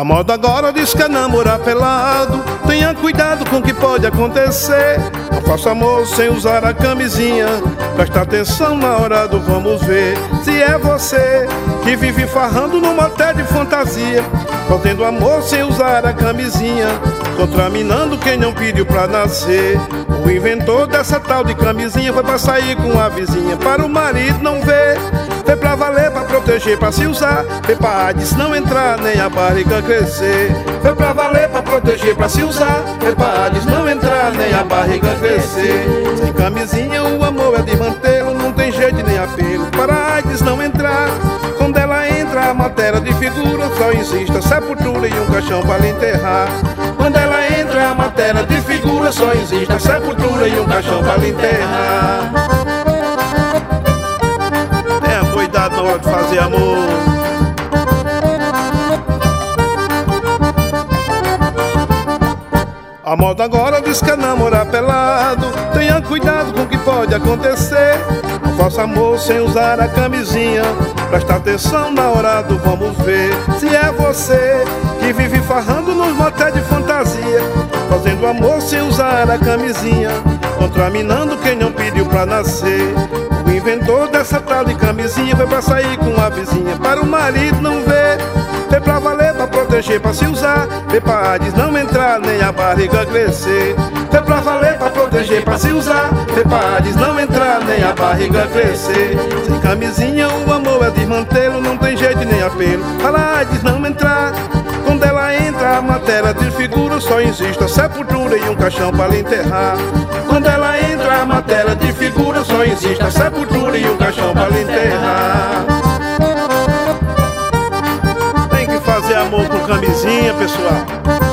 moda agora diz que é namorar pelado. Tenha cuidado com o que pode acontecer. Não faça amor sem usar a camisinha. Presta atenção na hora do vamos ver. Se é você que vive farrando num motel de fantasia, fazendo amor sem usar a camisinha, contaminando quem não pediu pra nascer. O inventor dessa tal de camisinha foi pra sair com a vizinha, para o marido não ver. Foi pra valer, pra proteger, pra se usar. Foi pra AIDS não entrar, nem a barriga crescer. Foi pra valer, pra proteger, pra se usar. Foi pra AIDS não entrar, nem a barriga crescer. Sem camisinha o amor é de mantê-lo, não tem jeito nem apelo. Para a AIDS não entrar, quando ela entra a matéria de figura, só existe a sepultura e um caixão pra lhe enterrar. Quando ela entra a matéria de figura, só existe a sepultura e um caixão pra lhe enterrar. Tenha cuidado na hora de fazer amor. A moda agora diz que é namorar pelado. Tenha cuidado com o que pode acontecer. Não faça amor sem usar a camisinha. Presta atenção na hora do vamos ver. Se é você que vive farrando nos motéis de fantasia, fazendo amor sem usar a camisinha, contaminando quem não pediu pra nascer. O inventor dessa tal de camisinha foi pra sair com a vizinha, para o marido não ver. Foi pra valer, pra proteger, pra se usar. Foi pra AIDS não entrar, nem a barriga crescer. Foi pra valer, pra proteger, pra se usar. Foi pra AIDS não entrar, nem a barriga crescer. Sem camisinha o amor é de mantê-lo, não tem jeito nem apelo. Para a AIDS não entrar, quando ela entra a matéria de figura, só existe a sepultura e um caixão pra lhe enterrar. Quando ela entra a matéria de figura, só existe a sepultura e um caixão pra lhe enterrar. Tem que fazer amor com camisinha, pessoal.